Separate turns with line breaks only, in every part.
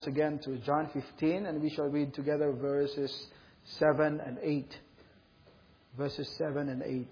again to John 15, and we shall read together verses 7 and 8. Verses 7 and 8.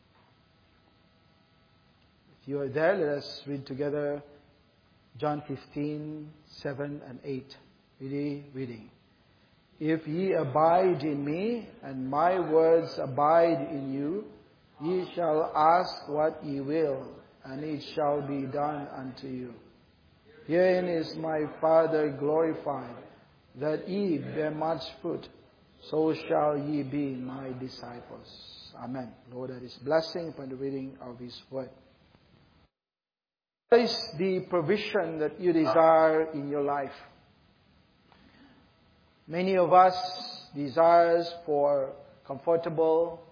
If you are there, let us read together John 15, 7 and 8. Reading. If ye abide in me, and my words abide in you, ye shall ask what ye will, and it shall be done unto you. Herein is my Father glorified, that ye bear much fruit, so shall ye be my disciples. Amen. Lord, that is blessing upon the reading of His word. What is the provision that you desire in your life? Many of us desires for comfortable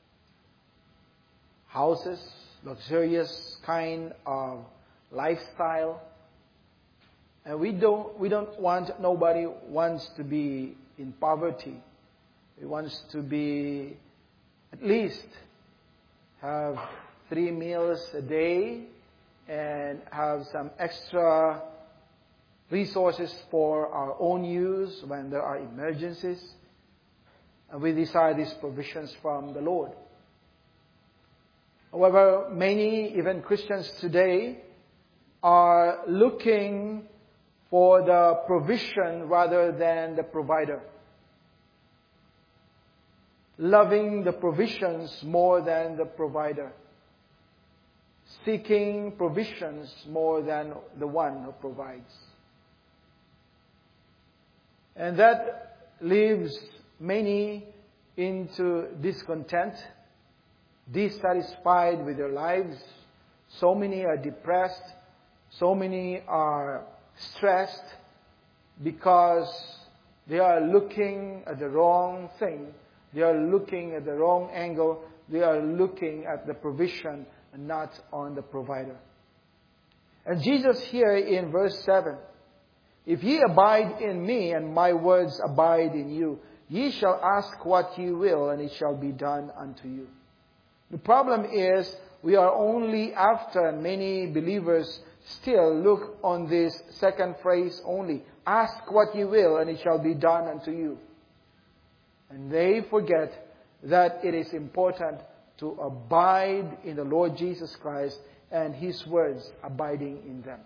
houses, luxurious kind of lifestyle. And we don't want, nobody wants to be in poverty. We wants to be, at least, have 3 meals a day and have some extra resources for our own use when there are emergencies. And we desire these provisions from the Lord. However, many, even Christians today, are looking for the provision rather than the provider. Loving the provisions more than the provider. Seeking provisions more than the one who provides. And that leaves many into discontent, dissatisfied with their lives. So many are depressed. So many are stressed because they are looking at the wrong thing. They are looking at the wrong angle. They are looking at the provision and not on the provider. And Jesus here in verse 7, if ye abide in me and my words abide in you, ye shall ask what ye will and it shall be done unto you. The problem is we are only after, many believers still look on this second phrase only. Ask what ye will, and it shall be done unto you. And they forget that it is important to abide in the Lord Jesus Christ and His words abiding in them.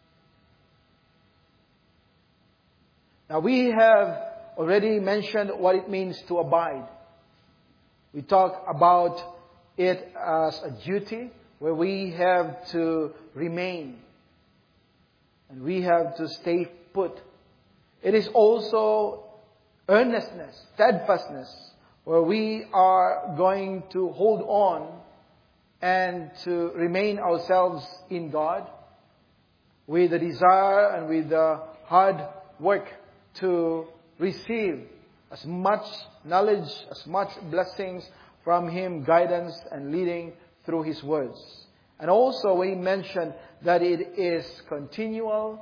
Now we have already mentioned what it means to abide. We talk about it as a duty where we have to remain. And we have to stay put. It is also earnestness, steadfastness, where we are going to hold on and to remain ourselves in God with the desire and with the hard work to receive as much knowledge, as much blessings from Him, guidance and leading through His words. And also we mentioned that it is continual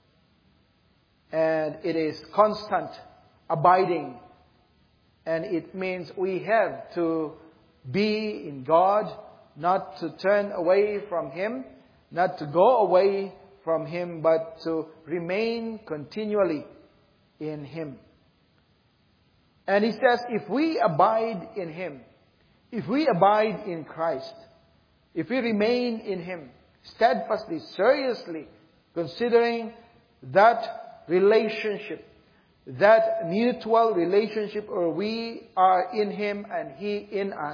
and it is constant abiding. And it means we have to be in God, not to turn away from Him, not to go away from Him, but to remain continually in Him. And He says, if we abide in Him, if we abide in Christ, if we remain in Him, steadfastly, seriously, considering that relationship, that mutual relationship where we are in Him and He in us,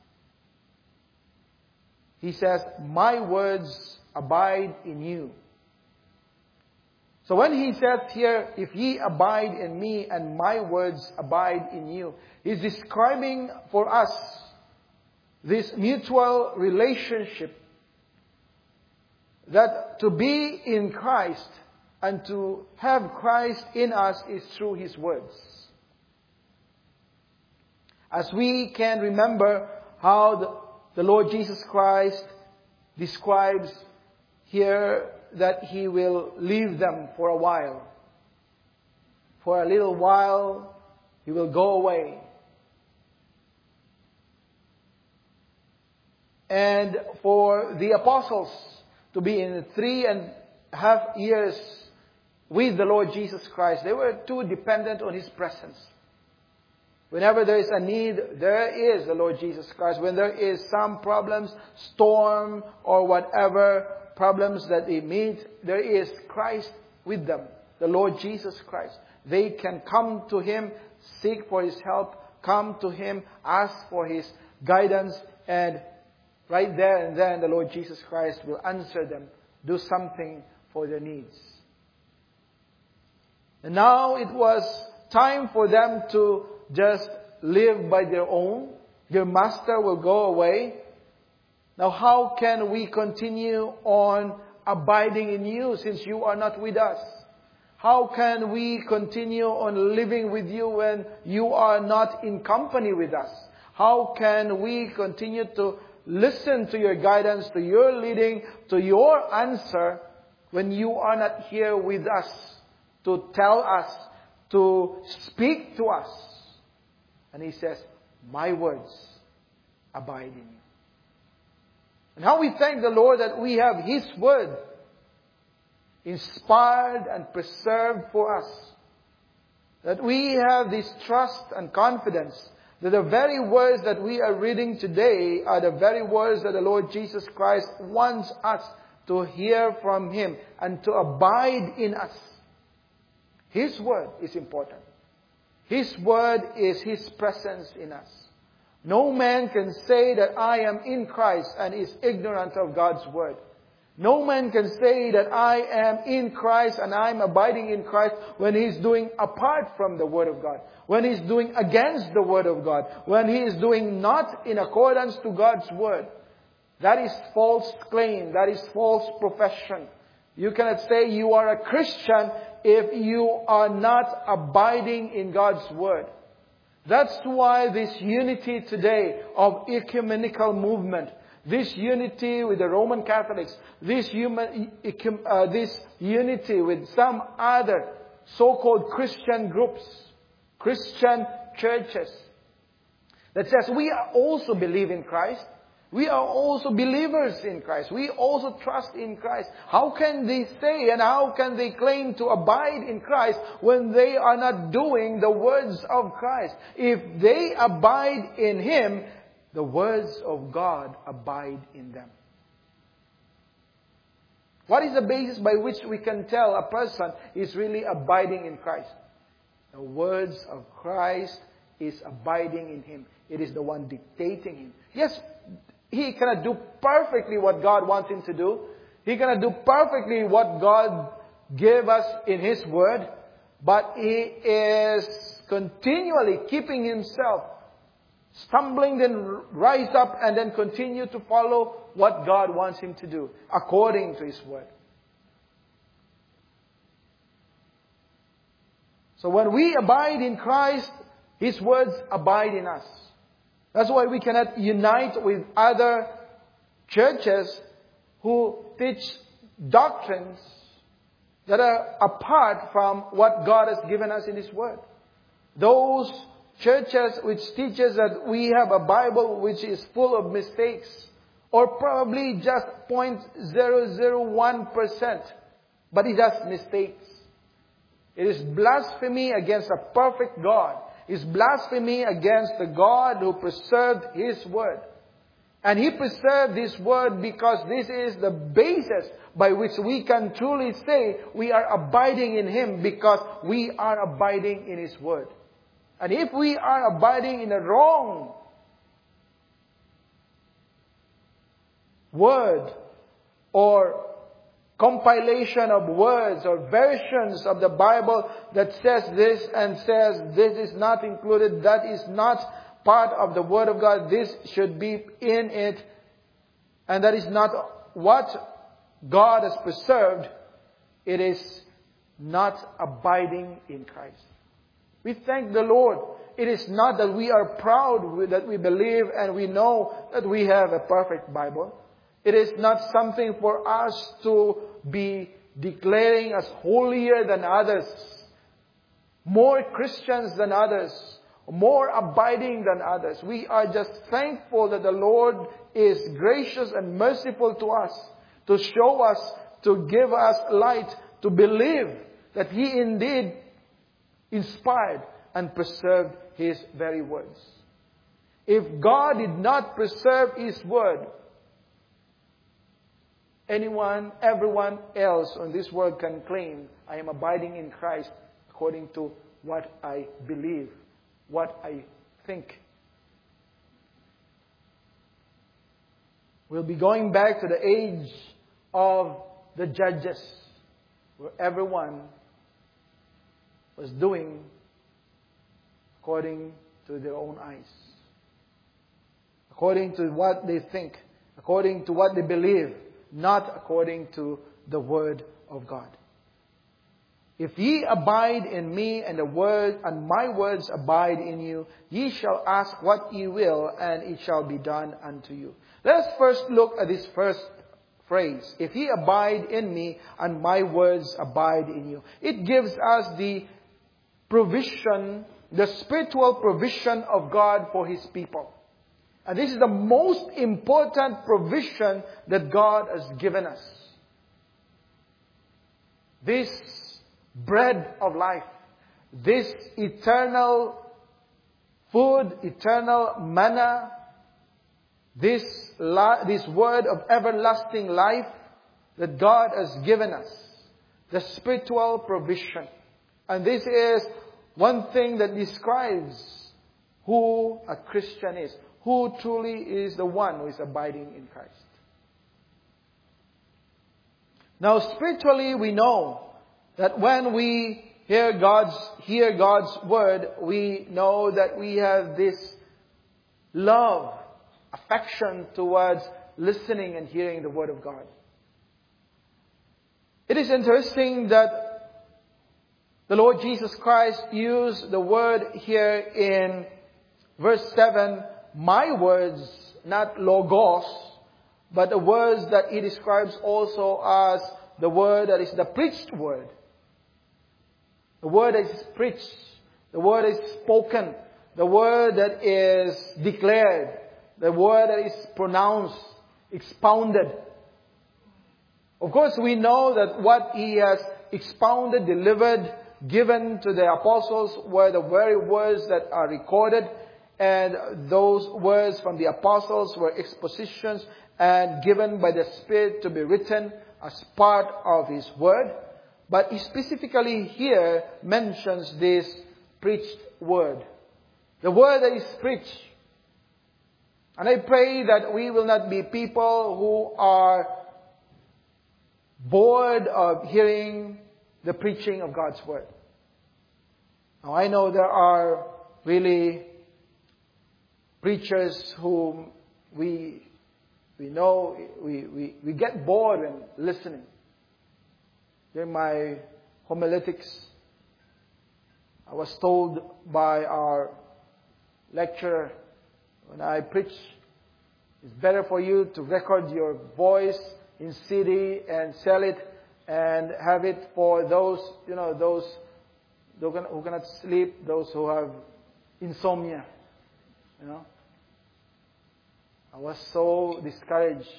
He says, my words abide in you. So when He says here, if ye abide in me and my words abide in you, He's describing for us this mutual relationship, that to be in Christ and to have Christ in us is through His words. As we can remember how the Lord Jesus Christ describes here that He will leave them for a while. For a little while, He will go away. And for the apostles to be in 3.5 years with the Lord Jesus Christ. They were too dependent on His presence. Whenever there is a need, there is the Lord Jesus Christ. When there is some problems, storm or whatever problems that they meet, there is Christ with them, the Lord Jesus Christ. They can come to Him, seek for His help, come to Him, ask for His guidance, and right there and then the Lord Jesus Christ will answer them, do something for their needs. And now it was time for them to just live by their own. Their master will go away. Now how can we continue on abiding in you since you are not with us? How can we continue on living with you when you are not in company with us? How can we continue to listen to your guidance, to your leading, to your answer when you are not here with us to tell us, to speak to us? And He says, my words abide in you. And how we thank the Lord that we have His word inspired and preserved for us. That we have this trust and confidence that the very words that we are reading today are the very words that the Lord Jesus Christ wants us to hear from Him and to abide in us. His word is important. His word is His presence in us. No man can say that I am in Christ and is ignorant of God's word. No man can say that I am in Christ and I am abiding in Christ when he is doing apart from the Word of God. When he is doing against the Word of God. When he is doing not in accordance to God's Word. That is false claim. That is false profession. You cannot say you are a Christian if you are not abiding in God's Word. That's why this unity today of ecumenical movement, this unity with the Roman Catholics, this unity with some other so-called Christian groups, Christian churches, that says we also believe in Christ. We are also believers in Christ. We also trust in Christ. How can they say and how can they claim to abide in Christ when they are not doing the words of Christ? If they abide in Him, the words of God abide in them. What is the basis by which we can tell a person is really abiding in Christ? The words of Christ is abiding in him. It is the one dictating him. Yes, he cannot do perfectly what God wants him to do. He cannot do perfectly what God gave us in His Word. But he is continually keeping himself stumbling, then rise up and then continue to follow what God wants him to do according to His Word. So when we abide in Christ, His words abide in us. That's why we cannot unite with other churches who teach doctrines that are apart from what God has given us in His Word. Those churches which teaches that we have a Bible which is full of mistakes, or probably just 0.001%, but it has mistakes. It is blasphemy against a perfect God. It is blasphemy against the God who preserved His Word. And He preserved His Word because this is the basis by which we can truly say we are abiding in Him, because we are abiding in His Word. And if we are abiding in a wrong word or compilation of words or versions of the Bible that says this and says this is not included, that is not part of the Word of God, this should be in it, and that is not what God has preserved, it is not abiding in Christ. We thank the Lord. It is not that we are proud that we believe and we know that we have a perfect Bible. It is not something for us to be declaring as holier than others, more Christians than others, more abiding than others. We are just thankful that the Lord is gracious and merciful to us, to show us, to give us light, to believe that He indeed inspired and preserved His very words. If God did not preserve His word, everyone else on this world can claim, I am abiding in Christ according to what I believe, what I think. We'll be going back to the age of the judges, where everyone was doing according to their own eyes, according to what they think, according to what they believe, not according to the Word of God. If ye abide in me, and my words abide in you, ye shall ask what ye will, and it shall be done unto you. Let us first look at this first phrase. If ye abide in me, and my words abide in you. It gives us the provision, the spiritual provision of God for His people. And this is the most important provision that God has given us. This bread of life, this eternal food, eternal manna, this word of everlasting life that God has given us, the spiritual provision. And this is one thing that describes who a Christian is, who truly is the one who is abiding in Christ. Now, spiritually, we know that when we hear God's word, we know that we have this love, affection towards listening and hearing the word of God. It is interesting that the Lord Jesus Christ used the word here in verse 7, my words, not logos, but the words that He describes also as the word that is the preached word. The word that is preached, the word that is spoken, the word that is declared, the word that is pronounced, expounded. Of course, we know that what He has expounded, delivered, given to the apostles were the very words that are recorded. And those words from the apostles were expositions and given by the Spirit to be written as part of His word. But He specifically here mentions this preached word. The word that is preached. And I pray that we will not be people who are bored of hearing the preaching of God's word. Now I know there are really preachers whom we know we get bored when listening. During my homiletics, I was told by our lecturer, when I preach, it's better for you to record your voice in CD and sell it and have it for those who cannot sleep, those who have insomnia. I was so discouraged.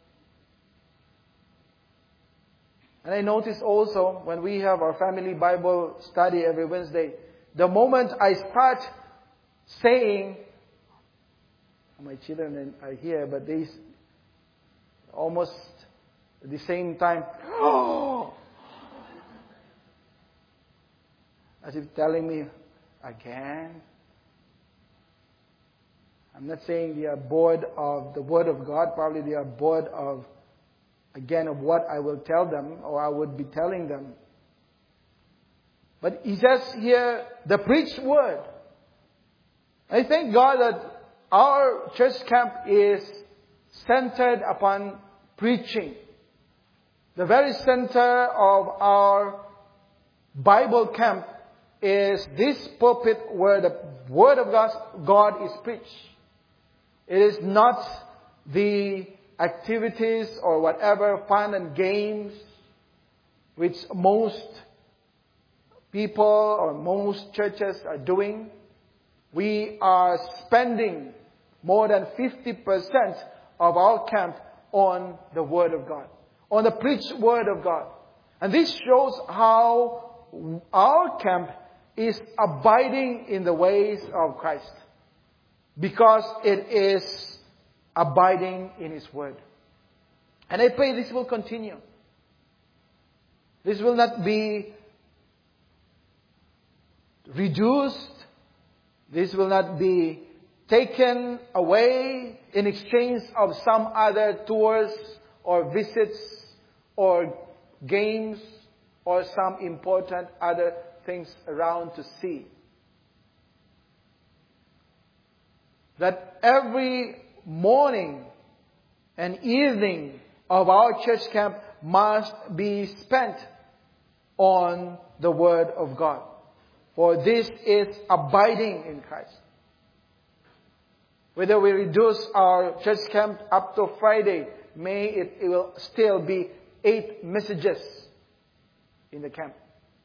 And I noticed also when we have our family Bible study every Wednesday, the moment I start saying, my children are here, but they almost at the same time, as if telling me, again. I'm not saying they are bored of the Word of God. Probably they are bored of what I will tell them or I would be telling them. But He says here, the preached word. I thank God that our church camp is centered upon preaching. The very center of our Bible camp is this pulpit where the Word of God is preached. It is not the activities or whatever fun and games which most people or most churches are doing. We are spending more than 50% of our camp on the Word of God, on the preached Word of God. And this shows how our camp is abiding in the ways of Christ. Because it is abiding in His Word. And I pray this will continue. This will not be reduced. This will not be taken away in exchange of some other tours or visits or games or some important other things around to see. That every morning and evening of our church camp must be spent on the Word of God. For this is abiding in Christ. Whether we reduce our church camp up to Friday, it will still be 8 messages in the camp.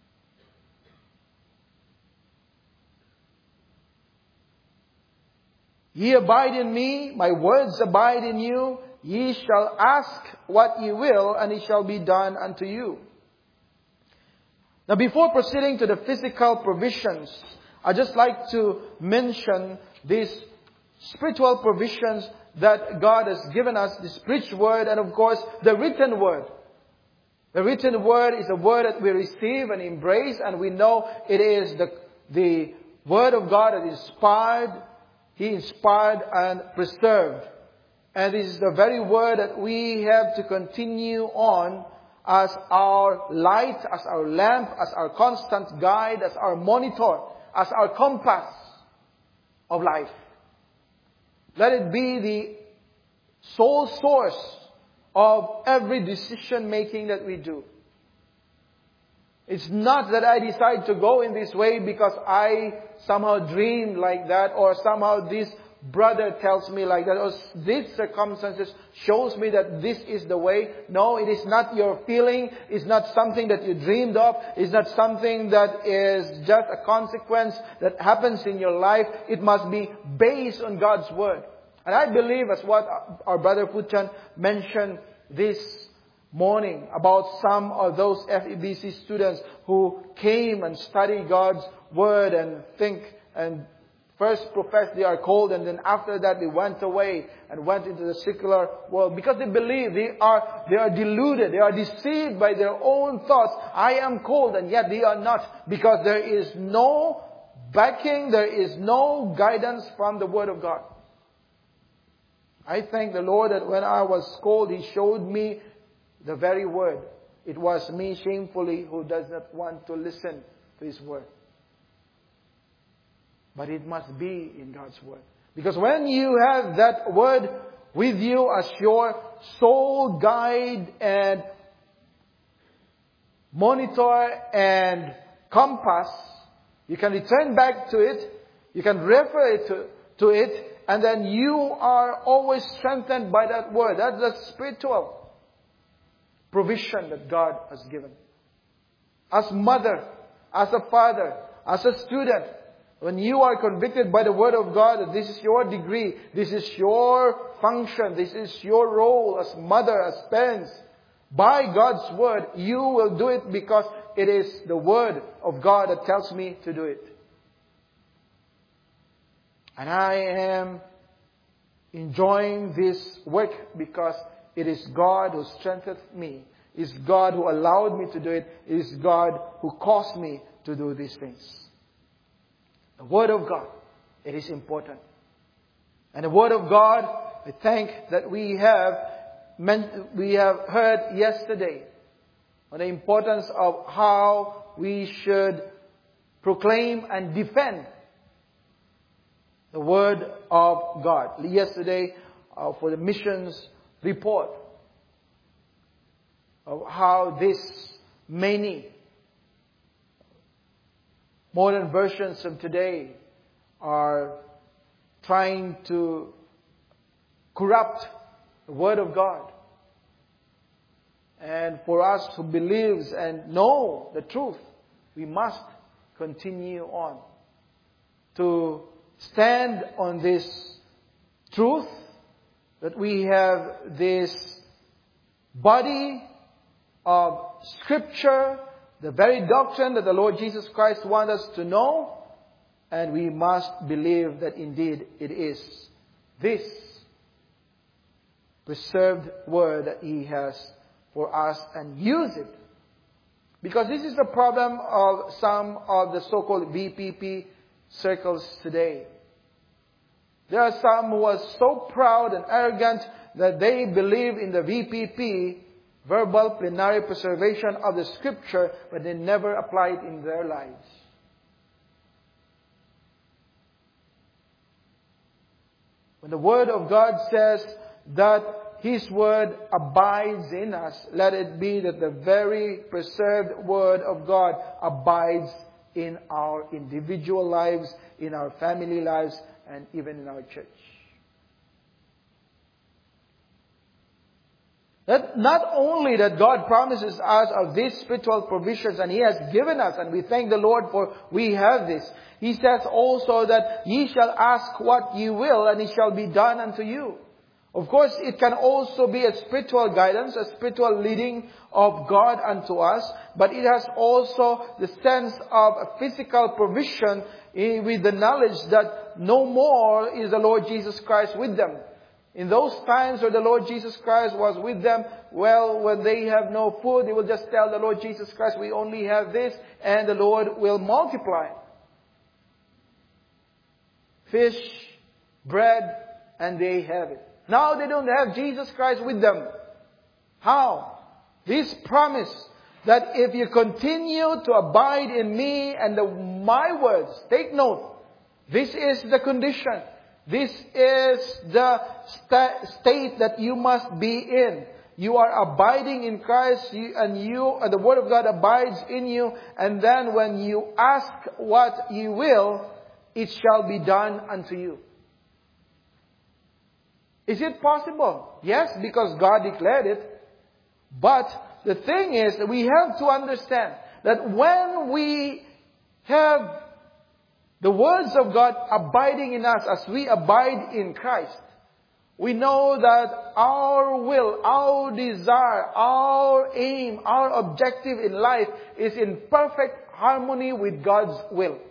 Ye abide in me, my words abide in you. Ye shall ask what ye will, and it shall be done unto you. Now, before proceeding to the physical provisions, I'd just like to mention these spiritual provisions that God has given us, the spiritual word and of course the written word. The written word is a word that we receive and embrace, and we know it is the word of God that is inspired. He inspired and preserved. And this is the very word that we have to continue on as our light, as our lamp, as our constant guide, as our monitor, as our compass of life. Let it be the sole source of every decision making that we do. It's not that I decide to go in this way because I somehow dreamed like that, or somehow this brother tells me like that, or this circumstances shows me that this is the way. No, it is not your feeling. It's not something that you dreamed of. It's not something that is just a consequence that happens in your life. It must be based on God's Word. And I believe, as what our brother Puchan mentioned this morning about some of those FEBC students who came and studied God's Word and think and first professed they are called, and then after that they went away and went into the secular world because they believe they are deluded, they are deceived by their own thoughts. I am called, and yet they are not, because there is no backing, there is no guidance from the Word of God. I thank the Lord that when I was called, He showed me the very Word. It was me shamefully who does not want to listen to His Word. But it must be in God's Word. Because when you have that Word with you as your sole guide and monitor and compass, you can return back to it, you can refer to it, and then you are always strengthened by that Word. That's the spiritual provision that God has given. As mother, as a father, as a student, when you are convicted by the Word of God that this is your degree, this is your function, this is your role as mother, as parents, by God's Word, you will do it because it is the Word of God that tells me to do it. And I am enjoying this work because it is God who strengthened me. It is God who allowed me to do it. It is God who caused me to do these things. The Word of God, it is important. And the Word of God, I thank that we have heard yesterday on the importance of how we should proclaim and defend the Word of God. Yesterday, for the missions report of how this many modern versions of today are trying to corrupt the Word of God. And for us who believes and know the truth, we must continue on to stand on this truth, that we have this body of Scripture the very doctrine that the Lord Jesus Christ wants us to know, and we must believe that indeed it is this preserved Word that He has for us, and use it. Because this is the problem of some of the so-called VPP circles today. There are some who are so proud and arrogant that they believe in the VPP, verbal plenary preservation of the Scripture, but they never apply it in their lives. When the Word of God says that His Word abides in us, let it be that the very preserved Word of God abides in our individual lives, in our family lives, and even in our church. That not only that God promises us of these spiritual provisions, and He has given us, and we thank the Lord for we have this. He says also that ye shall ask what ye will, and it shall be done unto you. Of course, it can also be a spiritual guidance, a spiritual leading of God unto us, but it has also the sense of a physical provision with the knowledge that no more is the Lord Jesus Christ with them. In those times where the Lord Jesus Christ was with them, well, when they have no food, they will just tell the Lord Jesus Christ, we only have this, and the Lord will multiply. Fish, bread, and they have it. Now they don't have Jesus Christ with them. How? This promise that if you continue to abide in me and my words, take note, this is the condition. This is the state that you must be in. You are abiding in Christ, and the Word of God abides in you, and then when you ask what you will, it shall be done unto you. Is it possible? Yes, because God declared it. But the thing is that we have to understand that when we have the words of God abiding in us as we abide in Christ, we know that our will, our desire, our aim, our objective in life is in perfect harmony with God's will.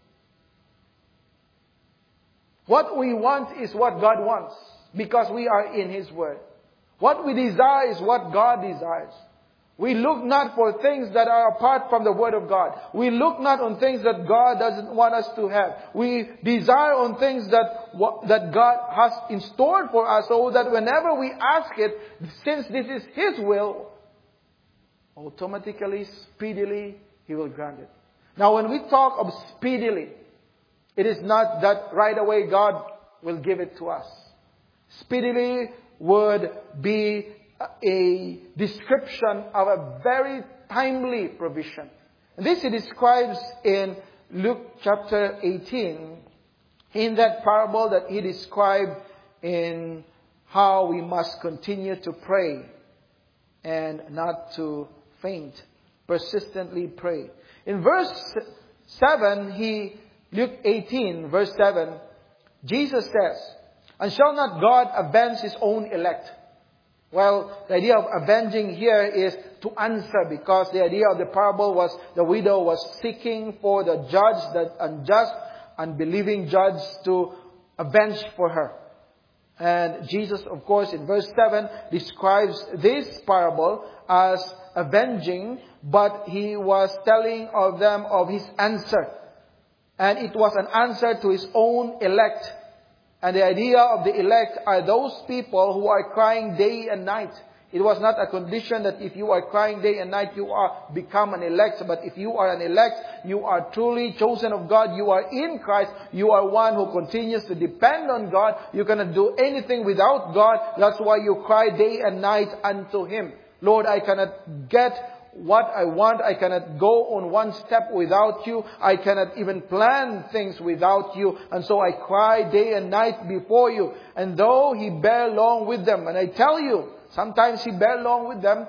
What we want is what God wants, because we are in His Word. What we desire is what God desires. We look not for things that are apart from the Word of God. We look not on things that God doesn't want us to have. We desire on things that God has in store for us, so that whenever we ask it, since this is His will, automatically, speedily, He will grant it. Now when we talk of speedily, it is not that right away God will give it to us. Speedily would be a description of a very timely provision. And this He describes in Luke chapter 18, in that parable that He described in how we must continue to pray and not to faint. Persistently pray. In verse 7, Luke 18, verse 7, Jesus says, and shall not God avenge His own elect? Well, the idea of avenging here is to answer, because the idea of the parable was the widow was seeking for the judge, the unjust, unbelieving judge, to avenge for her. And Jesus, of course, in verse 7, describes this parable as avenging, but He was telling of them of His answer. And it was an answer to His own elect. And the idea of the elect are those people who are crying day and night. It was not a condition that if you are crying day and night, you are become an elect. But if you are an elect, you are truly chosen of God. You are in Christ. You are one who continues to depend on God. You cannot do anything without God. That's why you cry day and night unto Him. Lord, I cannot get what I want. I cannot go on one step without You. I cannot even plan things without You. And so I cry day and night before You. And though He bear long with them, and I tell you, sometimes He bear long with them,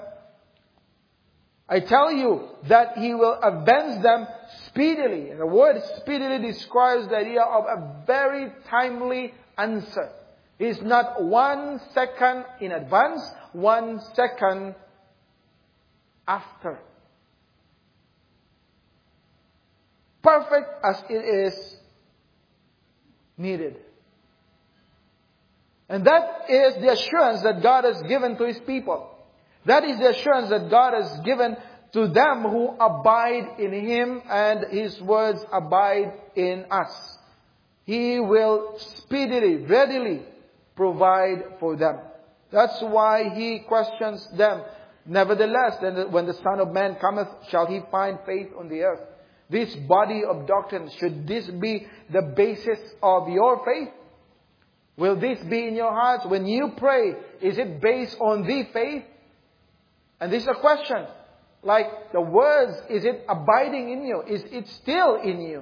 I tell you that He will avenge them speedily. And the word speedily describes the idea of a very timely answer. It is not 1 second in advance, 1 second after. perfect as it is needed. And that is the assurance that God has given to His people. That is the assurance that God has given to them who abide in Him and His words abide in us. He will speedily, readily provide for them. That's why He questions them. Nevertheless, then when the Son of Man cometh, shall He find faith on the earth? This body of doctrine, should this be the basis of your faith? Will this be in your hearts? When you pray, is it based on the faith? And this is a question. Like the words, is it abiding in you? Is it still in you?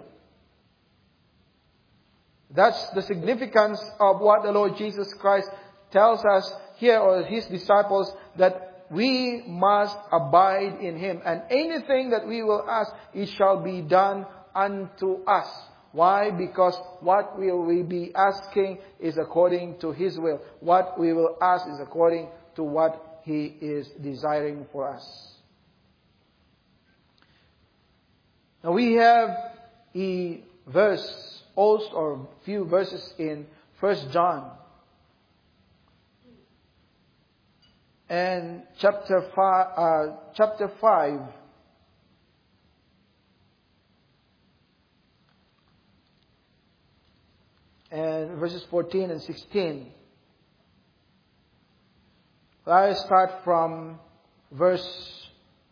That's the significance of what the Lord Jesus Christ tells us here, or His disciples, that we must abide in Him. And anything that we will ask, it shall be done unto us. Why? Because what we will be asking is according to His will. What we will ask is according to what He is desiring for us. Now we have a verse, also, or a few verses in 1 John. And chapter 5, and verses 14 and 16. I start from verse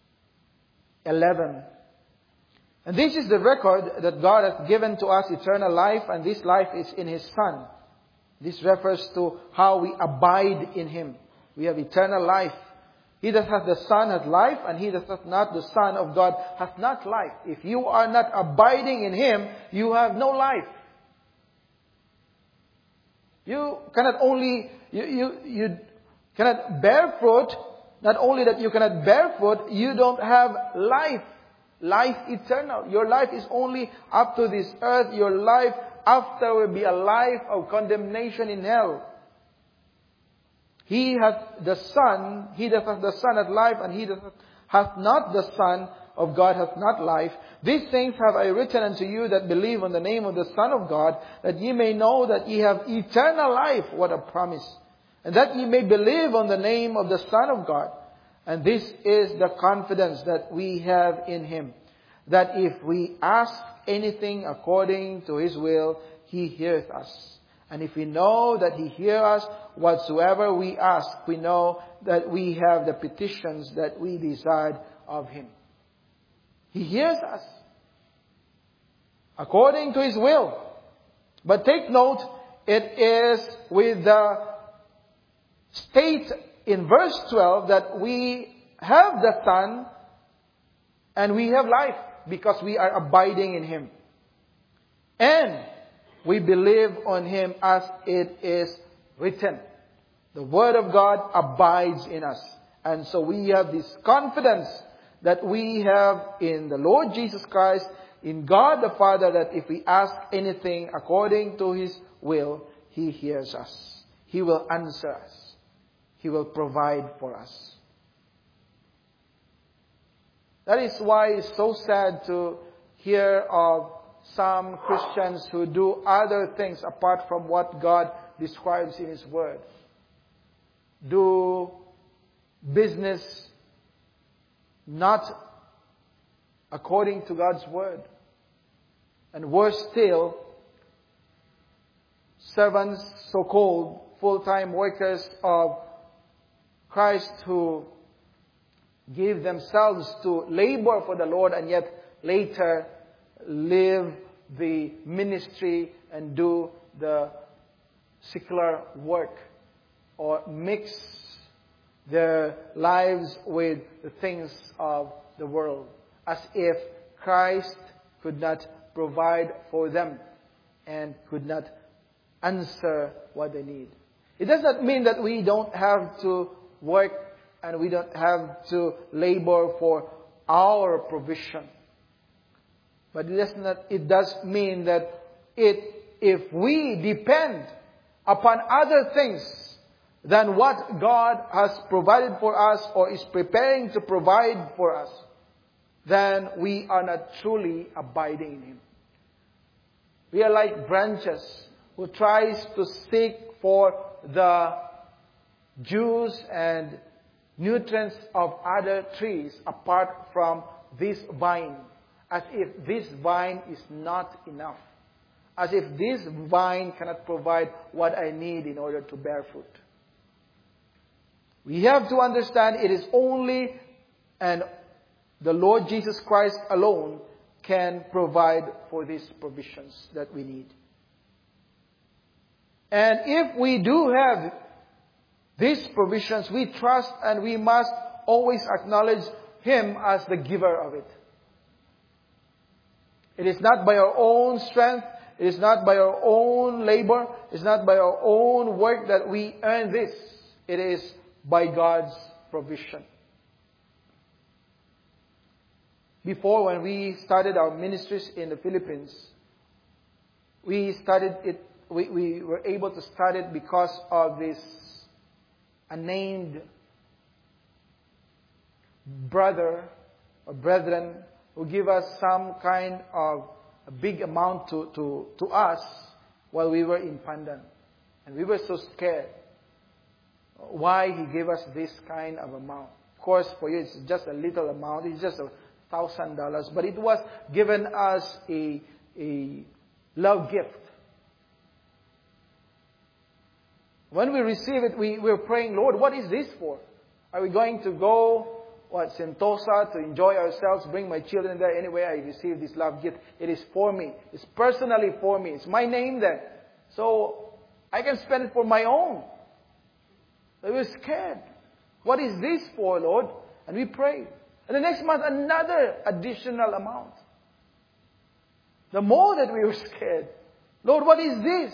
11. And this is the record that God hath given to us, eternal life, and this life is in His Son. This refers to how we abide in Him. We have eternal life. He that hath the Son hath life, and he that hath not the Son of God hath not life. If you are not abiding in Him, you have no life. You cannot only, you cannot bear fruit. Not only that you cannot bear fruit, you don't have life. Life eternal. Your life is only up to this earth. Your life after will be a life of condemnation in hell. He hath the Son, he that hath the Son hath life, and he that hath not the Son of God hath not life. These things have I written unto you that believe on the name of the Son of God, that ye may know that ye have eternal life. What a promise. And that ye may believe on the name of the Son of God. And this is the confidence that we have in Him, that if we ask anything according to His will, He heareth us. And if we know that He heareth us, whatsoever we ask, we know that we have the petitions that we desired of Him. He hears us according to His will. But take note, it is with the state in verse 12 that we have the Son and we have life because we are abiding in Him. And we believe on Him as it is written. The Word of God abides in us. And so we have this confidence that we have in the Lord Jesus Christ, in God the Father, that if we ask anything according to His will, He hears us. He will answer us. He will provide for us. That is why it's so sad to hear of some Christians who do other things apart from what God describes in His Word. Do business not according to God's Word. And worse still, servants, so-called full-time workers of Christ, who give themselves to labor for the Lord and yet later leave the ministry and do the secular work, or mix their lives with the things of the world, as if Christ could not provide for them and could not answer what they need. It does not mean that we don't have to work and we don't have to labor for our provision. But it does mean that if we depend upon other things than what God has provided for us or is preparing to provide for us, then we are not truly abiding in Him. We are like branches who tries to seek for the juice and nutrients of other trees apart from this vine, as if this vine is not enough, as if this vine cannot provide what I need in order to bear fruit. We have to understand it is only and the Lord Jesus Christ alone can provide for these provisions that we need. And if we do have these provisions, we trust and we must always acknowledge Him as the giver of it. It is not by our own strength, it is not by our own labor, it is not by our own work that we earn this. It is by God's provision. Before, when we started our ministries in the Philippines, we were able to start it because of this unnamed brother or brethren who give us some kind of a big amount to us while we were in Pandan. And we were so scared why he gave us this kind of amount. Of course, for you it's just a little amount. It's just $1,000. But it was given us a love gift. When we receive it, we were praying, Lord, what is this for? Are we going to go, Sentosa to enjoy ourselves, bring my children there? Anyway, I received this love gift. It is for me. It's personally for me. It's my name there. So, I can spend it for my own. We were scared. What is this for, Lord? And we prayed. And the next month, another additional amount. The more that we were scared. Lord, what is this?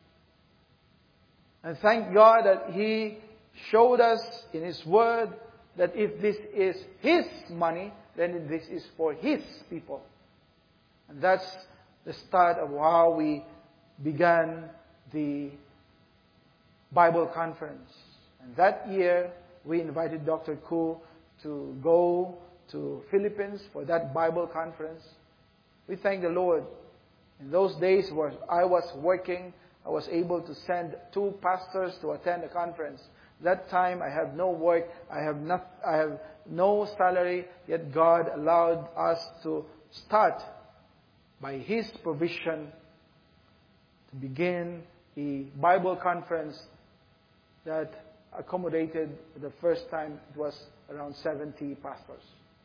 And thank God that He showed us in His Word that if this is His money, then this is for His people. And that's the start of how we began the Bible conference. And that year, we invited Dr. Koo to go to Philippines for that Bible conference. We thank the Lord. In those days where I was working, I was able to send 2 pastors to attend the conference. That time I have no work, I have no salary, yet God allowed us to start by His provision to begin a Bible conference that accommodated the first time it was around 70 pastors.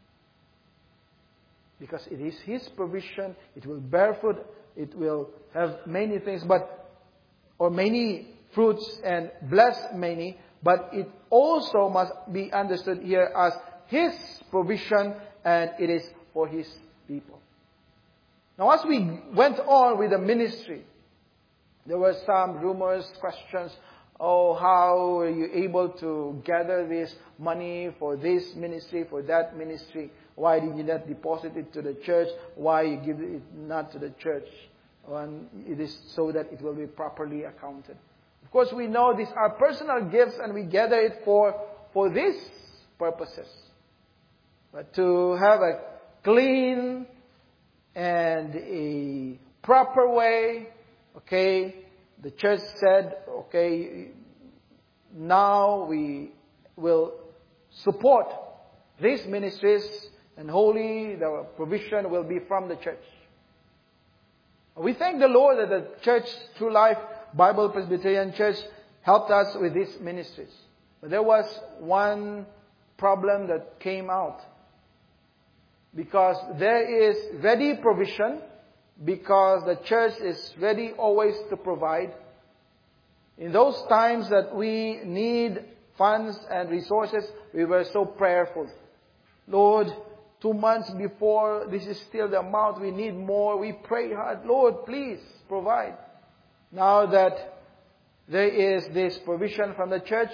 Because it is His provision, it will bear fruit, it will have many things, or many fruits and bless many, but it also must be understood here as His provision and it is for His people. Now as we went on with the ministry, there were some rumors, questions. Oh, how are you able to gather this money for this ministry, for that ministry? Why did you not deposit it to the church? Why you give it not to the church? And it is so that it will be properly accounted. Of course, we know these are personal gifts and we gather it for these purposes. But to have a clean and a proper way, okay, the church said, okay, now we will support these ministries and wholly the provision will be from the church. We thank the Lord that the church, True Life Bible Presbyterian Church, helped us with these ministries. But there was one problem that came out. Because there is ready provision, because the church is ready always to provide. In those times that we need funds and resources, we were so prayerful. Lord, 2 months before, this is still the amount, we need more. We pray hard, Lord, please provide. Now that there is this provision from the church,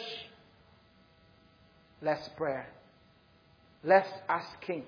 less prayer, less asking.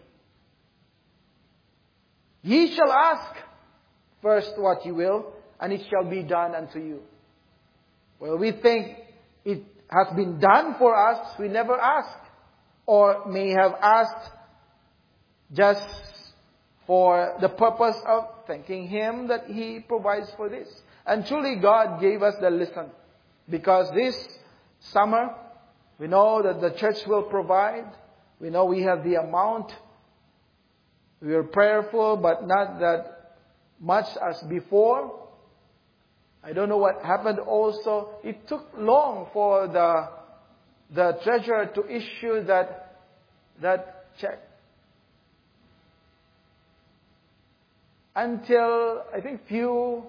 Ye shall ask first what you will, and it shall be done unto you. Well, we think it has been done for us. We never ask, or may have asked just for the purpose of thanking Him that He provides for this. And truly God gave us the lesson. Because this summer, we know that the church will provide. We know we have the amount. We are prayerful, but not that much as before. I don't know what happened also. It took long for the treasurer to issue that check. Until, I think, few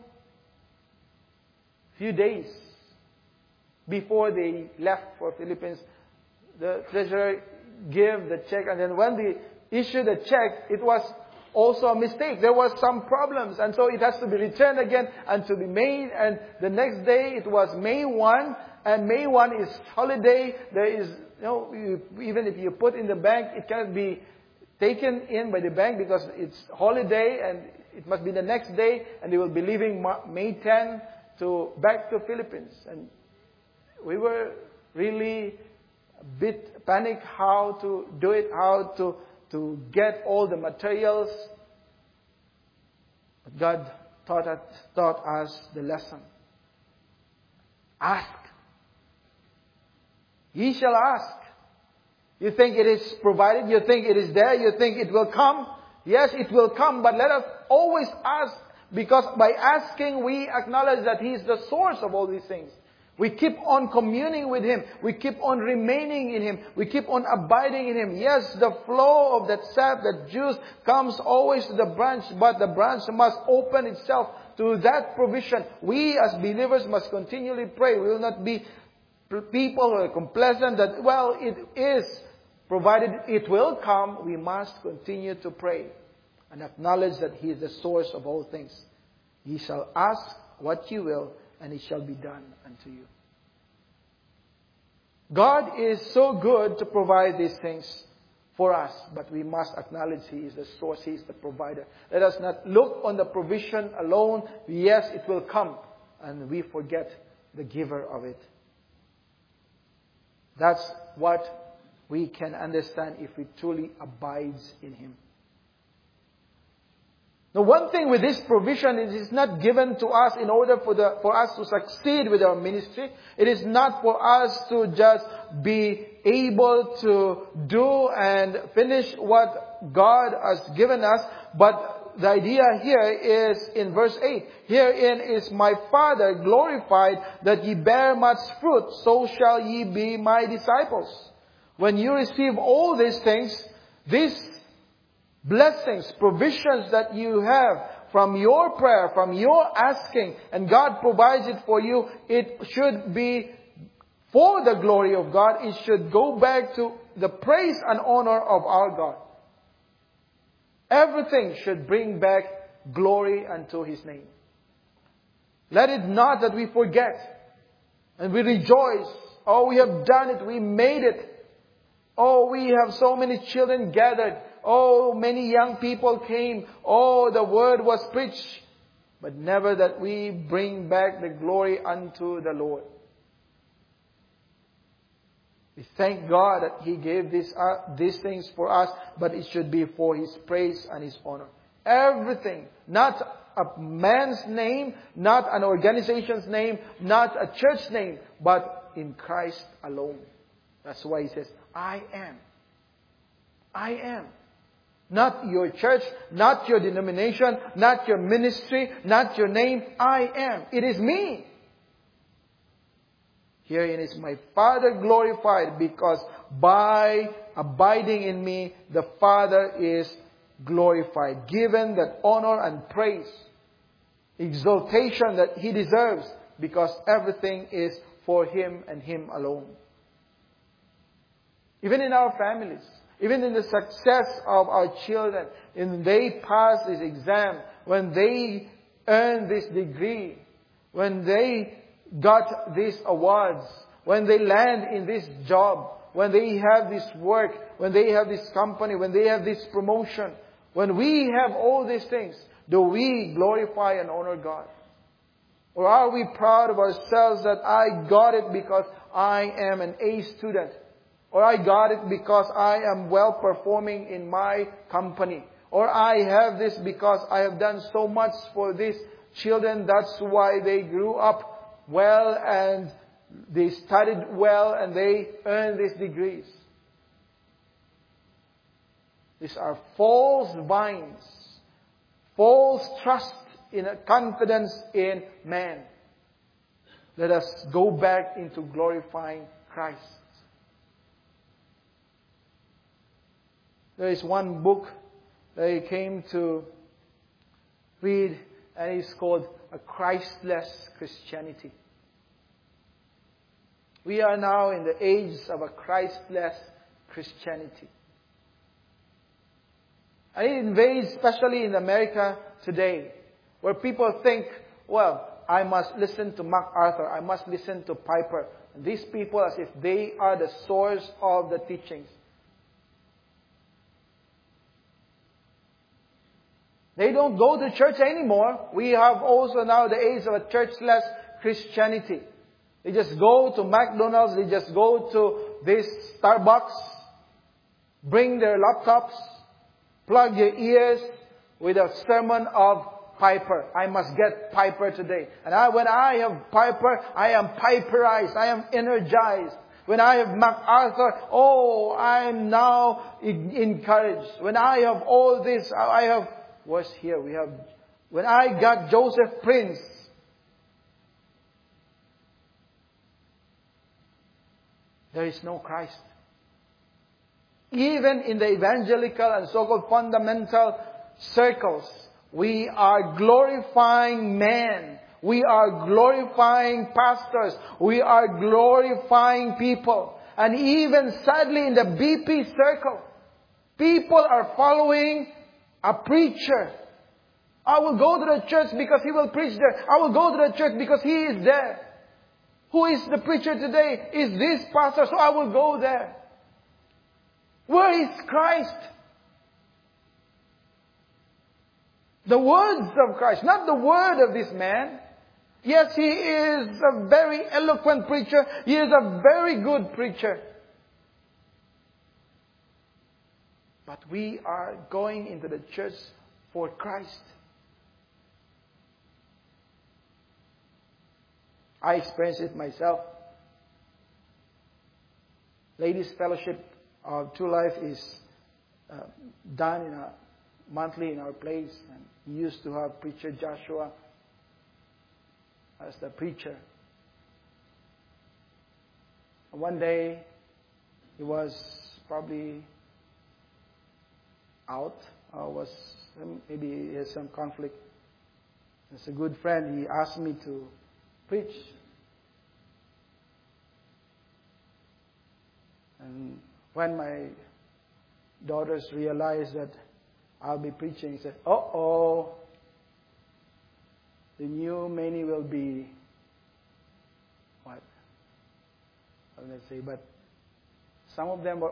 days before they left for Philippines, the treasurer gave the check, and then when they issued the check, it was also a mistake. There was some problems, and so it has to be returned again and to be made. And the next day it was May 1, and May 1 is holiday. There is, even if you put in the bank, it cannot be taken in by the bank because it's holiday, and it must be the next day, and they will be leaving May 10 back to Philippines. And we were really a bit panicked how to do it, how to get all the materials. But God taught us the lesson. Ask. Ye shall ask. You think it is provided? You think it is there? You think it will come? Yes, it will come, but let us always ask, because by asking we acknowledge that He is the source of all these things. We keep on communing with Him. We keep on remaining in Him. We keep on abiding in Him. Yes, the flow of that sap, that juice comes always to the branch, but the branch must open itself to that provision. We as believers must continually pray. We will not be people who are complacent that, well, it is provided it will come. We must continue to pray and acknowledge that He is the source of all things. Ye shall ask what you will, and it shall be done unto you. God is so good to provide these things for us, but we must acknowledge He is the source, He is the provider. Let us not look on the provision alone. Yes, it will come, and we forget the giver of it. That's what we can understand if we truly abide in Him. Now, one thing with this provision is it's not given to us in order for us to succeed with our ministry. It is not for us to just be able to do and finish what God has given us. But the idea here is in verse 8. Herein is my Father glorified, that ye bear much fruit, so shall ye be my disciples. When you receive all these things, these blessings, provisions that you have from your prayer, from your asking, and God provides it for you, it should be for the glory of God. It should go back to the praise and honor of our God. Everything should bring back glory unto His name. Let it not that we forget and we rejoice. Oh, we have done it. We made it. Oh, we have so many children gathered. Oh, many young people came. Oh, the word was preached. But never that we bring back the glory unto the Lord. We thank God that He gave these things for us, but it should be for His praise and His honor. Everything, not a man's name, not an organization's name, not a church name, but in Christ alone. That's why He says, I am. I am. Not your church, not your denomination, not your ministry, not your name. I am. It is me. Herein is my Father glorified, because by abiding in me, the Father is glorified. Given that honor and praise, exaltation that He deserves, because everything is for Him and Him alone. Even in our families, even in the success of our children, when they pass this exam, when they earn this degree, when they got these awards, when they land in this job, when they have this work, when they have this company, when they have this promotion, when we have all these things, do we glorify and honor God? Or are we proud of ourselves that I got it because I am an A student? Or I got it because I am well performing in my company. Or I have this because I have done so much for these children. That's why they grew up well and they studied well and they earned these degrees. These are false vines. False trust in a confidence in man. Let us go back into glorifying Christ. There is one book that I came to read, and it's called A Christless Christianity. We are now in the age of a Christless Christianity. And it invades, especially in America today, where people think, well, I must listen to MacArthur, I must listen to Piper. And these people as if they are the source of the teachings. They don't go to church anymore. We have also now the age of a churchless Christianity. They just go to McDonald's, they just go to this Starbucks, bring their laptops, plug your ears with a sermon of Piper. I must get Piper today. And when I have Piper, I am Piperized. I am energized. When I have MacArthur, I am now encouraged. When I have all this, I have, what's here? When I got Joseph Prince, there is no Christ. Even in the evangelical and so-called fundamental circles, we are glorifying man. We are glorifying pastors. We are glorifying people. And even sadly in the BP circle, people are following a preacher. I will go to the church because he will preach there. I will go to the church because he is there. Who is the preacher today? Is this pastor, so I will go there. Where is Christ? The words of Christ, not the word of this man. Yes, he is a very eloquent preacher. He is a very good preacher. But we are going into the church for Christ. I experienced it myself. Ladies' Fellowship of True Life is done monthly in our place. And we used to have Preacher Joshua as the preacher. And one day, he was probably out, or maybe he has some conflict. As a good friend, he asked me to preach. And when my daughters realized that I'll be preaching, he said, the new Manny will be what? Let's say, but some of them were,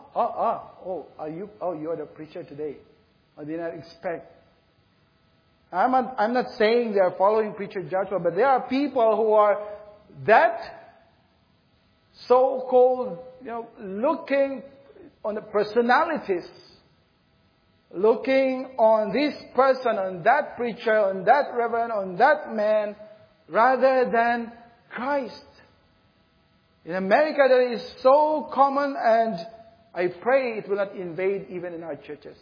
you're the preacher today. I did not expect. I'm not saying they are following Preacher Joshua, but there are people who are that so-called, looking on the personalities, looking on this person, on that preacher, on that reverend, on that man, rather than Christ. In America, that is so common, and I pray it will not invade even in our churches.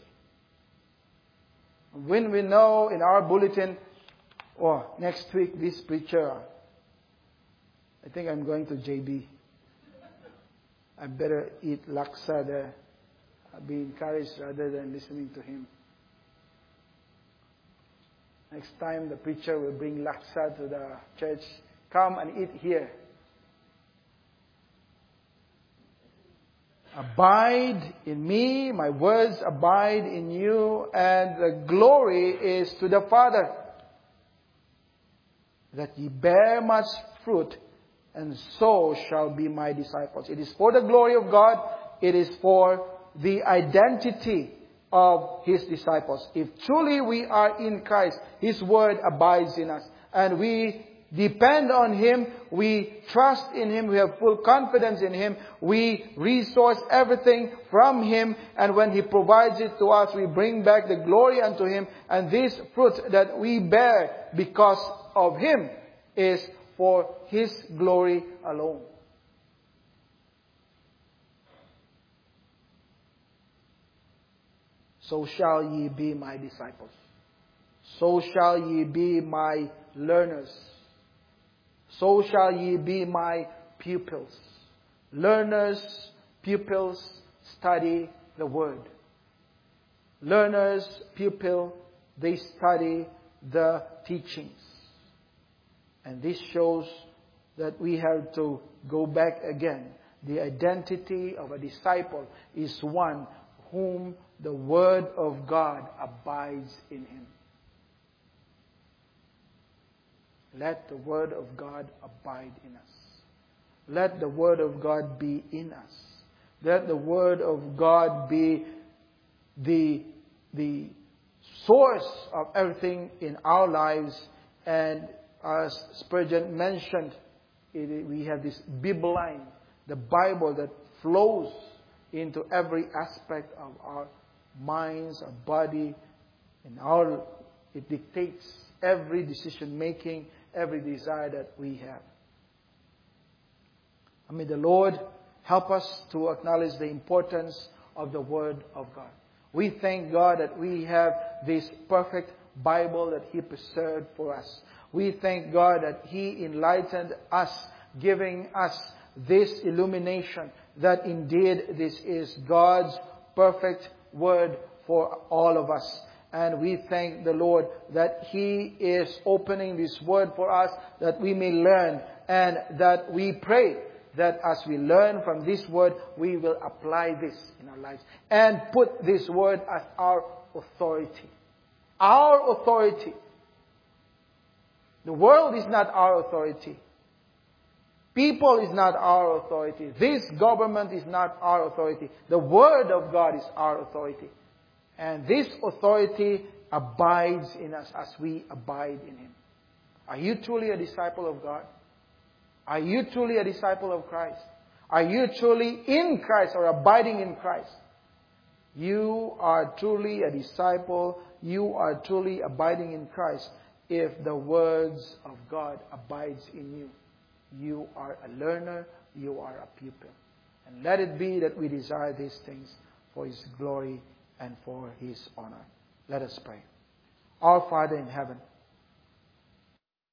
When we know in our bulletin, next week this preacher, I think I'm going to JB. I better eat laksa there. I'll be encouraged rather than listening to him. Next time the preacher will bring laksa to the church, come and eat here. Abide in me, my words abide in you, and the glory is to the Father, that ye bear much fruit, and so shall be my disciples. It is for the glory of God. It is for the identity of His disciples. If truly we are in Christ, His word abides in us, and we depend on Him. We trust in Him. We have full confidence in Him. We resource everything from Him. And when He provides it to us, we bring back the glory unto Him. And this fruit that we bear because of Him is for His glory alone. So shall ye be my disciples. So shall ye be my learners. So shall ye be my pupils. Learners, pupils, study the Word. Learners, pupil, they study the teachings. And this shows that we have to go back again. The identity of a disciple is one whom the Word of God abides in him. Let the Word of God abide in us. Let the Word of God be in us. Let the Word of God be the source of everything in our lives. And as Spurgeon mentioned, we have this Bibline, the Bible that flows into every aspect of our minds, our body, and it dictates every decision making, every desire that we have. May the Lord help us to acknowledge the importance of the Word of God. We thank God that we have this perfect Bible that He preserved for us. We thank God that He enlightened us, giving us this illumination that indeed this is God's perfect Word for all of us. And we thank the Lord that He is opening this Word for us that we may learn, and that we pray that as we learn from this Word, we will apply this in our lives and put this Word as our authority. Our authority. The world is not our authority. People is not our authority. This government is not our authority. The Word of God is our authority. And this authority abides in us as we abide in Him. Are you truly a disciple of God? Are you truly a disciple of Christ? Are you truly in Christ or abiding in Christ? You are truly a disciple. You are truly abiding in Christ if the words of God abides in you. You are a learner. You are a pupil. And let it be that we desire these things for His glory and for His honor. Let us pray. Our Father in heaven,